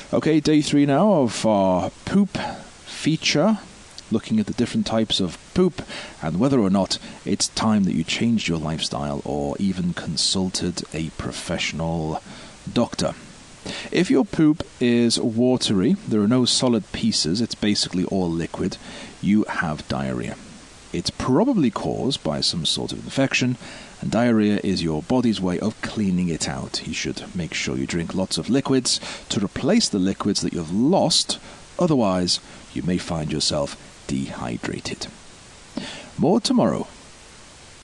Okay, day 3 now of our poop feature, looking at the different types of poop and whether or not it's time that you changed your lifestyle or even consulted a professional doctor. If your poop is watery, there are no solid pieces, it's basically all liquid, you have diarrhea. It's probably caused by some sort of infection, and diarrhea is your body's way of cleaning it out. You should make sure you drink lots of liquids to replace the liquids that you've lost, otherwise you may find yourself dehydrated. More tomorrow.